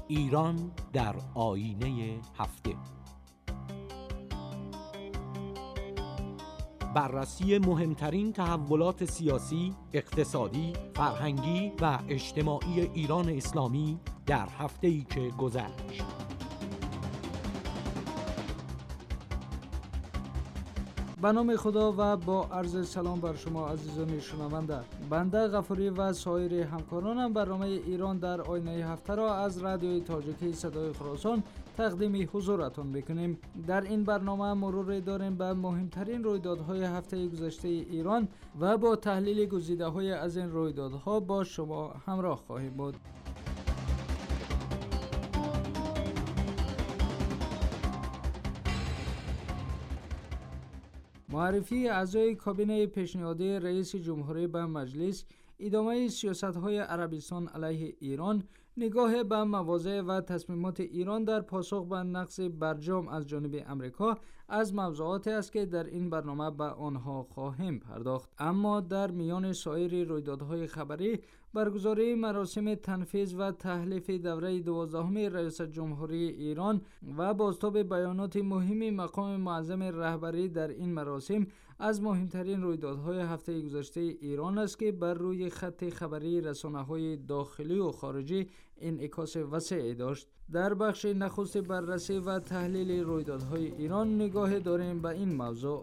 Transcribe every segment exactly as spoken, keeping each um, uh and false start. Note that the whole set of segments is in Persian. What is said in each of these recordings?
ایران در آیینه هفته. بررسی مهمترین تحولات سیاسی، اقتصادی، فرهنگی و اجتماعی ایران اسلامی در هفته‌ای که گذشت. به نام خدا و با عرض سلام بر شما عزیزان شنونده. بنده غفوری و سایر همکارانم برنامه ایران در آینه هفته را از رادیوی تاجیکی صدای خراسان تقدیم حضورتان میکنیم. در این برنامه مرور داریم به مهمترین رویدادهای هفته گذشته ایران و با تحلیل گزیده‌های از این رویدادها با شما همراه خواهیم بود. معرفی اعضای کابینه پیشنهادی رئیس جمهوری به مجلس، ادامه سیاست‌های عربستان علیه ایران، نگاه به مواضع و تصمیمات ایران در پاسخ به نقض برجام از جانب امریکا از موضوعاتی است که در این برنامه به آنها خواهیم پرداخت. اما در میان سایر رویدادهای خبری، برگزاری مراسم تنفیذ و تحلیف دوره دوازدهم رئیس جمهوری ایران و بازتاب بیانات مهم مقام معظم رهبری در این مراسم از مهمترین رویدادهای هفته گذشته ایران است که بر روی خط خبری رسانه‌های داخلی و خارجی انعکاس وسیعی داشت. در بخش نخست بررسی و تحلیل رویدادهای ایران نگاه داریم به این موضوع.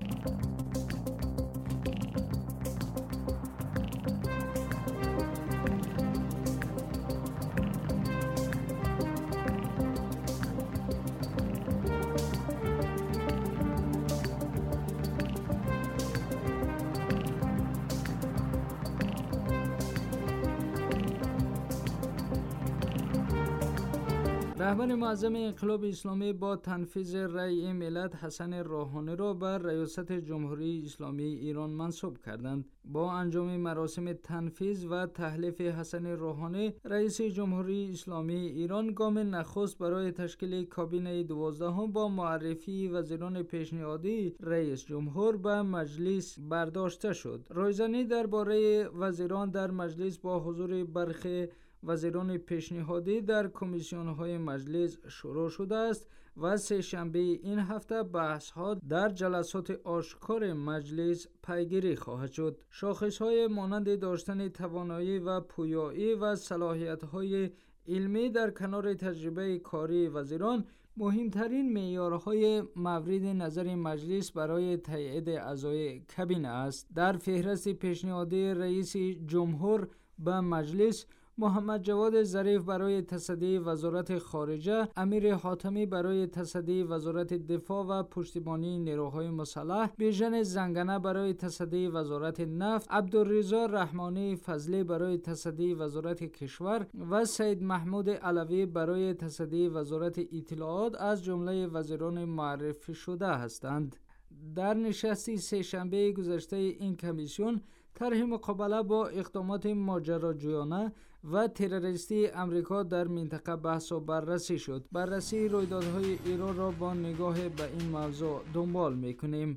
رهبر معظم انقلاب اسلامی با تنفیذ رأی ملت حسن روحانی را بر ریاست جمهوری اسلامی ایران منصوب کردند. با انجام مراسم تنفیذ و تحلیف حسن روحانی، رئیس جمهوری اسلامی ایران گام نخست برای تشکیل کابینه دوازدهم با معرفی وزیران پیشنهادی رئیس جمهور به مجلس برداشته شد. رایزنی درباره وزیران در مجلس با حضور برخی وزیران پیشنهادی در کمیسیون‌های مجلس شروع شده است و سه شنبه این هفته بحث‌ها در جلسات آشکار مجلس پیگیری خواهد شد. شاخص‌های مانند داشتن توانایی و پویایی و صلاحیت‌های علمی در کنار تجربه کاری وزیران مهمترین معیارهای مورد نظر مجلس برای تایید اعضای کابینه است. در فهرست پیشنهادی رئیس جمهور به مجلس، محمد جواد ظریف برای تصدی وزارت خارجه، امیر حاتمی برای تصدی وزارت دفاع و پشتیبانی نیروهای مسلح، بیژن زنگنه برای تصدی وزارت نفت، عبدالرضا رحمانی فضلی برای تصدی وزارت کشور و سید محمود علوی برای تصدی وزارت اطلاعات از جمله وزیران معرفی شده هستند. در نشستی سه شنبه گذشته این کمیسیون طرح مقابله با اقدامات ماجراجویانه و تروریستی امریکا در منطقه بحث و بررسی شد. بررسی رویدادهای ایران را با نگاه به این موضوع دنبال میکنیم.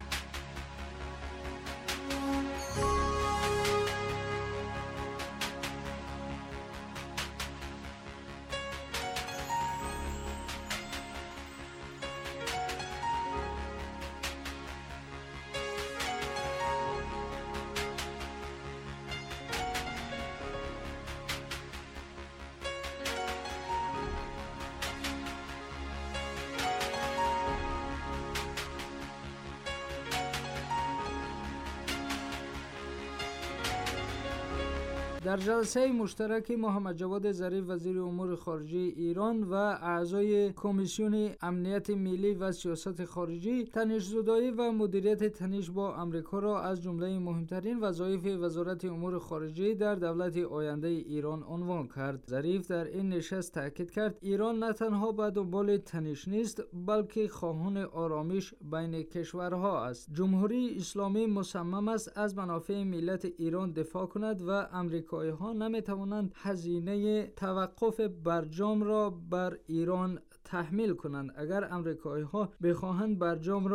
در جلسه مشترک محمد جواد ظریف وزیر امور خارجه ایران و اعضای کمیسیون امنیت ملی و سیاست خارجی، تنش‌زدایی و مدیریت تنش با امریکا را از جمله مهمترین وظایف وزارت امور خارجه در دولت آینده ایران عنوان کرد. ظریف در این نشست تاکید کرد ایران نه تنها به دنبال تنش نیست، بلکه خواهان آرامش بین کشورها است. جمهوری اسلامی مصمم است از منافع ملت ایران دفاع کند و امریکا ها نمی توانند هزینه توقف برجام را بر ایران تحمیل کنند. اگر امریکایی ها بخواهند برجام را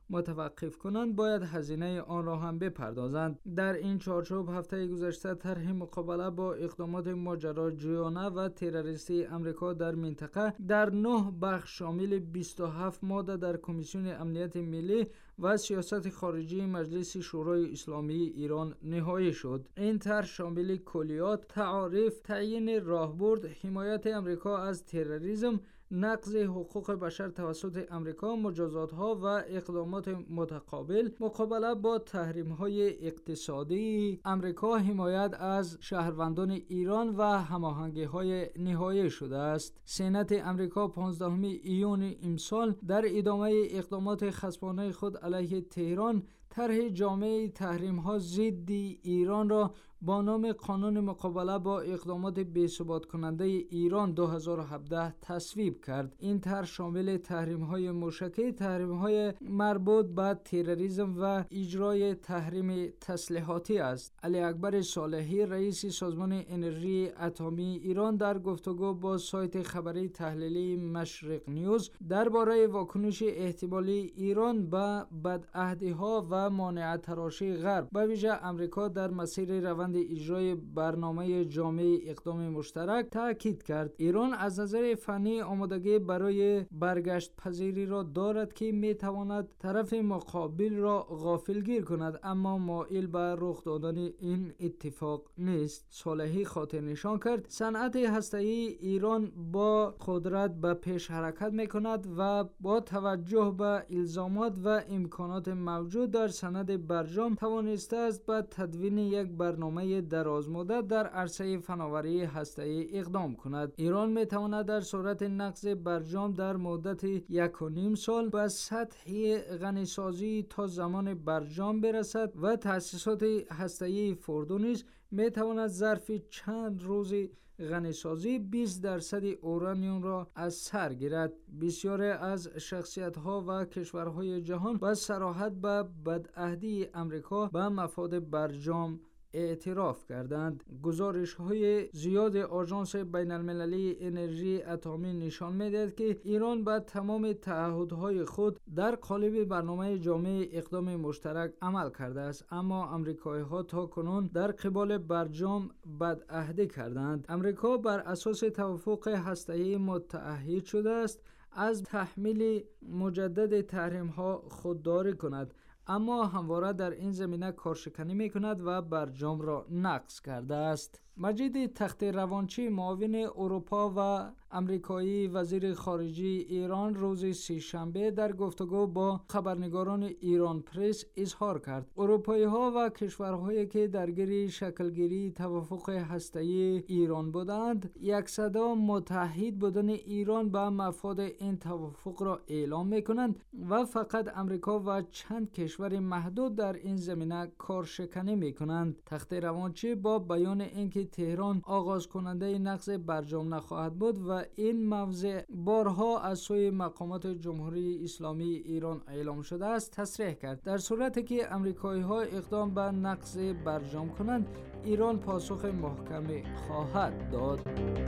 متوقف کنند باید هزینه آن را هم بپردازند. در این چارچوب هفته گذشته طرح مقابله با اقدامات ماجراجویانه و تروریستی آمریکا در منطقه در نه بخش شامل بیست و هفت ماده در کمیسیون امنیت ملی و سیاست خارجی مجلس شورای اسلامی ایران نهایی شد. این طرح شامل کلیات، تعاریف، تعیین راهبرد، حمایت آمریکا از تروریسم، نقض حقوق بشر توسط آمریکا، مجازات‌ها و اقدامات متقابل، مقابله با تحریم‌های اقتصادی آمریکا، حمایت از شهروندان ایران و هماهنگی‌های نهایی شده است. سنات آمریکا پانزدهم ایون امسال در ادامه اقدامات خصمانه خود علیه تهران طرح جامع تحریم‌ها ضد ایران را با نام قانون مقابله با اقدامات بی‌ثبات کننده ایران دو هزار و هفده تصویب کرد. این طرح شامل تحریم‌های موشکی، تحریم‌های مربوط به تروریسم و اجرای تحریم تسلیحاتی است. علی اکبر صالحی رئیس سازمان انرژی اتمی ایران در گفتگو با سایت خبری تحلیلی مشرق نیوز درباره واکنش احتمالی ایران به بدعهدی‌ها و مانع تراشی غرب به ویژه آمریکا در مسیر روند اجرای برنامه جامع اقدام مشترک تاکید کرد. ایران از نظر فنی آمادگی برای برگشت پذیری را دارد که می تواند طرف مقابل را غافلگیر کند، اما مایل به رخ دادن این اتفاق نیست. صالحی خاطر نشان کرد صنعت هسته‌ای ایران با قدرت به پیش حرکت می کند و با توجه به الزامات و امکانات موجود در سند برجام توانسته است به تدوین یک برنامه درازمدت در عرصه فناوری هسته‌ای اقدام کند. ایران می تواند در صورت نقض برجام در مدت یک و نیم سال به سطح غنیسازی تا زمان برجام برسد و تأسیسات هسته‌ای فردو نیز می تواند ظرف چند روز غنیسازی بیست درصد اورانیوم را از سر گیرد. بسیاری از شخصیت‌ها و کشورهای جهان با صراحت به بدعهدی آمریکا به مفاد برجام اعتراف کردند. گزارش‌های زیاد آژانس بین‌المللی انرژی اتمی نشان می‌دهد که ایران به تمام تعهدهای خود در قالب برنامه جامع اقدام مشترک عمل کرده است، اما آمریکایی‌ها تا کنون در قبال برجام بدعهدی کردند. آمریکا بر اساس توافق هسته‌ای متعهد شده است از تحمیل مجدد تحریم‌ها خودداری کند، اما همواره در این زمینه کارشکنی می کند و برجام را نقض کرده است. مجید تخت روانچی معاون اروپا و امریکایی وزیر خارجه ایران روز سه‌شنبه در گفتگو با خبرنگاران ایران پرس اظهار کرد اروپایی ها و کشورهایی که درگیر شکلگیری توافق هسته‌ای ایران بودند یک صدا متحد بودن ایران به مفاد این توافق را اعلام می کنند و فقط امریکا و چند کشور محدود در این زمینه کارشکنی می کنند. تخت روانچی با بیان اینکه تهران آغاز کننده نقض برجام نخواهد بود و این موضع بارها از سوی مقامات جمهوری اسلامی ایران اعلام شده است تصریح کرد در صورتی که امریکایی ها اقدام به نقض برجام کنند ایران پاسخ محکمی خواهد داد.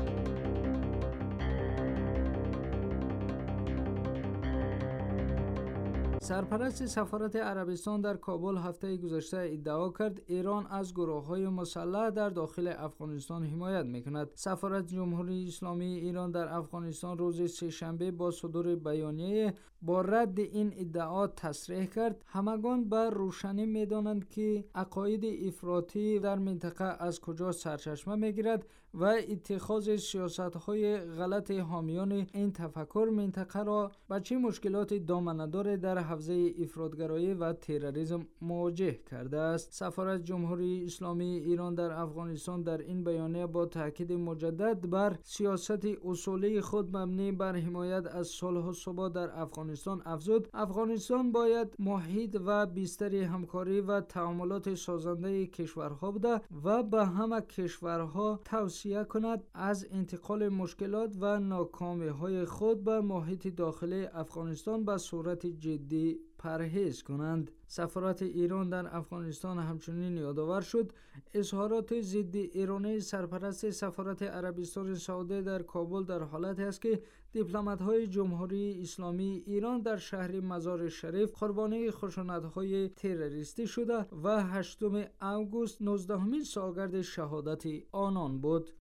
سرپرست سفارت عربستان در کابل هفته گذشته ادعا کرد ایران از گروه‌های مسلح در داخل افغانستان حمایت می‌کند. سفارت جمهوری اسلامی ایران در افغانستان روز سه‌شنبه با صدور بیانیه با رد این ادعا تصریح کرد همگان به روشنی می‌دانند که عقاید افراطی در منطقه از کجا سرچشمه می‌گیرد و اتخاذ سیاست‌های غلط حامیان این تفکر منطقه را با چه مشکلات دامنه‌دار در حوزه افراطگرایی و تروریسم مواجه کرده است. سفارت جمهوری اسلامی ایران در افغانستان در این بیانیه با تاکید مجدد بر سیاست اصولی خود مبنی بر حمایت از صلح و ثبات در افغانستان افزود افغانستان باید محیط و بستر همکاری و تعاملات سازنده کشورها بوده و به همه کشورها توصیه کند از انتقال مشکلات و ناکامی‌های خود به محیط داخلی افغانستان به صورت جدی پرهیز کنند. سفارت ایران در افغانستان همچنین یادآور شد اظهارات ضد ایرانی سرپرست سفارت عربستان سعودی در کابل در حالتی است که دیپلمات‌های جمهوری اسلامی ایران در شهر مزار شریف قربانی خشونت‌های تروریستی شده و هشتم اوگوست نوزدهمین سالگرد شهادت آنان بود.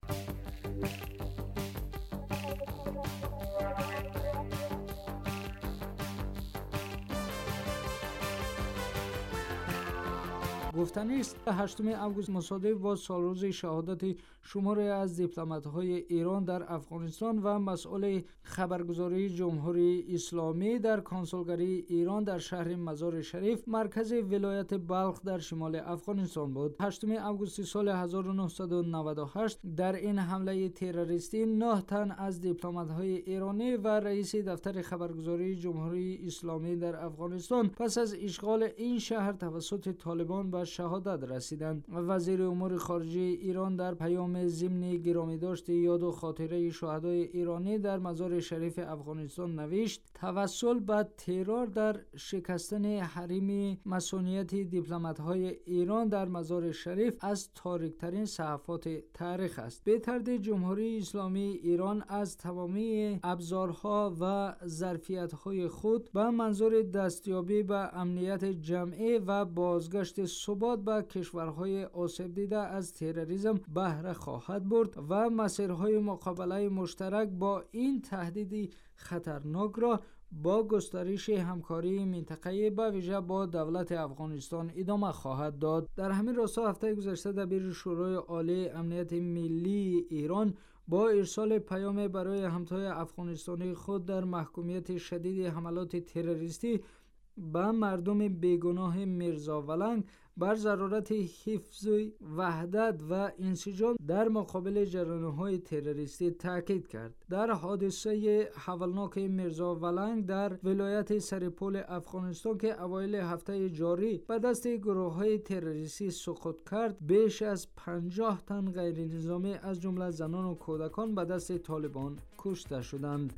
گفتنی است هشتم اوگوست مصادف با سالروز شهادت شماری از دیپلمات‌های ایران در افغانستان و مسئول خبرگزاری جمهوری اسلامی در کنسولگری ایران در شهر مزار شریف مرکز ولایت بلخ در شمال افغانستان بود. هشتم اوگوست سال هزار و نهصد و نود و هشت در این حمله تروریستی نه تن از دیپلمات‌های ایرانی و رئیس دفتر خبرگزاری جمهوری اسلامی در افغانستان پس از اشغال این شهر توسط طالبان به شهادت رسیدند. وزیر امور خارجه ایران در پیام ضمن گرامی داشت یاد و خاطره شهدای ایرانی در مزار شریف افغانستان نوشت توسل به ترور در شکستن حریم مصونیت دیپلمات‌های ایران در مزار شریف از تاریک‌ترین صحفات تاریخ است. به ترتیب جمهوری اسلامی ایران از تمامی ابزارها و ظرفیت‌های خود به منظور دستیابی به امنیت جمعی و بازگشت ثبات به کشورهای آسیب دیده از تروریسم بهره خواهد برد و مسیرهای مقابله مشترک با این تهدید خطرناک را با گسترش همکاری منطقه‌ای به ویژه با دولت افغانستان ادامه خواهد داد. در همین راستا هفته گذشته دبیر شورای عالی امنیت ملی ایران با ارسال پیام برای همتای افغانستانی خود در محکومیت شدید حملات تروریستی به مردم بیگناه میرزاولنگ بر ضرورت حفظ وحدت و انسجام در مقابل جریان‌های تروریستی تاکید کرد. در حادثه هولناک میرزاولنگ در ولایت سرپل افغانستان که اوایل هفته جاری به دست گروه‌های تروریستی سقوط کرد، بیش از پنجاه تن غیر نظامی از جمله زنان و کودکان به دست طالبان کشته شدند.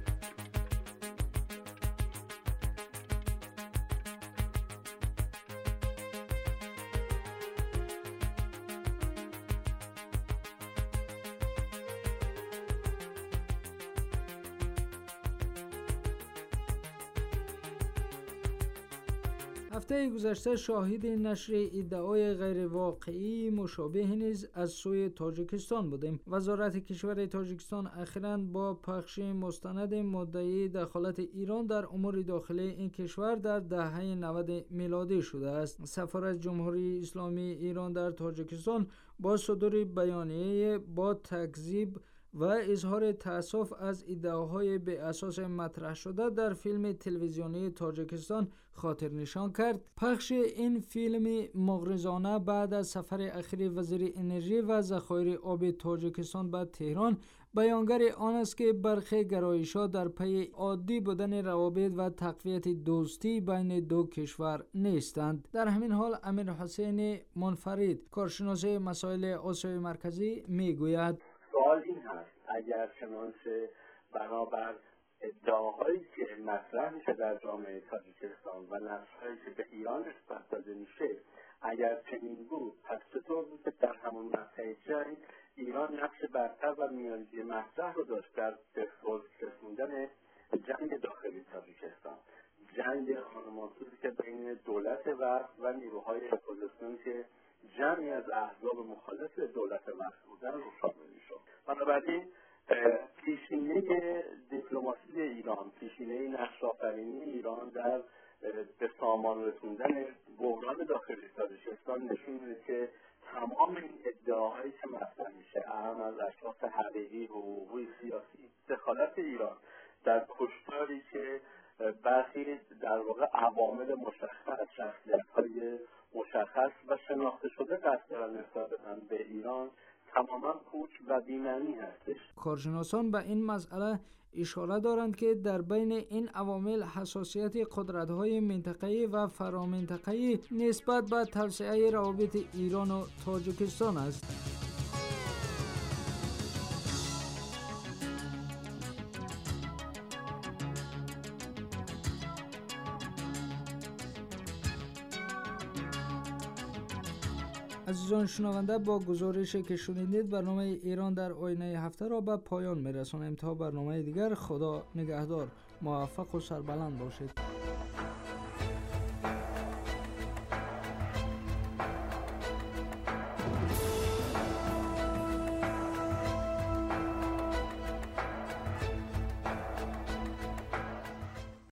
هفته گذشته شاهد نشر ادعای غیر واقعی مشابه نیز از سوی تاجیکستان بودیم. وزارت کشور تاجیکستان اخیراً با پخش مستند مدعی دخالت ایران در امور داخلی این کشور در دهه نود میلادی شده است. سفارت جمهوری اسلامی ایران در تاجیکستان با صدور بیانیه با تکذیب و اظهار تأسف از ادعاهای به اساس مطرح شده در فیلم تلویزیونی تاجیکستان خاطر نشان کرد. پخش این فیلم مغرضانه بعد از سفر اخیر وزیر انرژی و ذخایر آب تاجیکستان به تهران بیانگر آن است که برخی گرایش‌ها در پی عادی بودن روابط و تقویت دوستی بین دو کشور نیستند. در همین حال امیر حسین منفرد کارشناس مسائل آسیای مرکزی میگوید سوال این هست اگر چنانچه بنابر ادعاهایی که مطرح میشه در جامعه تاجیکستان و نقش‌هایی که به ایران نسبت داده میشه اگر چنین بود پس چطور بود که در همون مقطع جنگ ایران نقش برتر و میانجی مطرح رو داشت در صلح رسوندن جنگ داخلی تاجیکستان، جنگ خانمانسوزی که بین دولت وقت و نیروهای اپوزیسیون که جمعی از احزاب مخالف دولت وقت بودن رو شامل میشد. بنابراین پیشینه دیپلماسی ایران، پیشینه نقش‌آفرینی ایران در به سامان رسوندن بحران داخلی تاجیکستان نشون میده که تمام این ادعاهایی که مطرح میشه اهم از اشخاص حقیقی حقوقی سیاسی دخالت ایران در کشتاری که برخی در واقع عوامل مشخص شخصیت‌های مشخص و شناخته شده قصد دارن نسبت بدن به ایران تماما پوچ و بی‌معنی هستش. کارشناسان به این مسئله اشاره دارند که در بین این عوامل حساسیت قدرت‌های منطقه‌ای و فرامنطقه‌ای نسبت به توسعه روابط ایران و تاجیکستان است. عزیزان شنونده، با گزارشی که شنیدید برنامه ایران در آینه هفته را به پایان میرسانیم. تا برنامه دیگر، خدا نگهدار، موفق و سربلند باشید.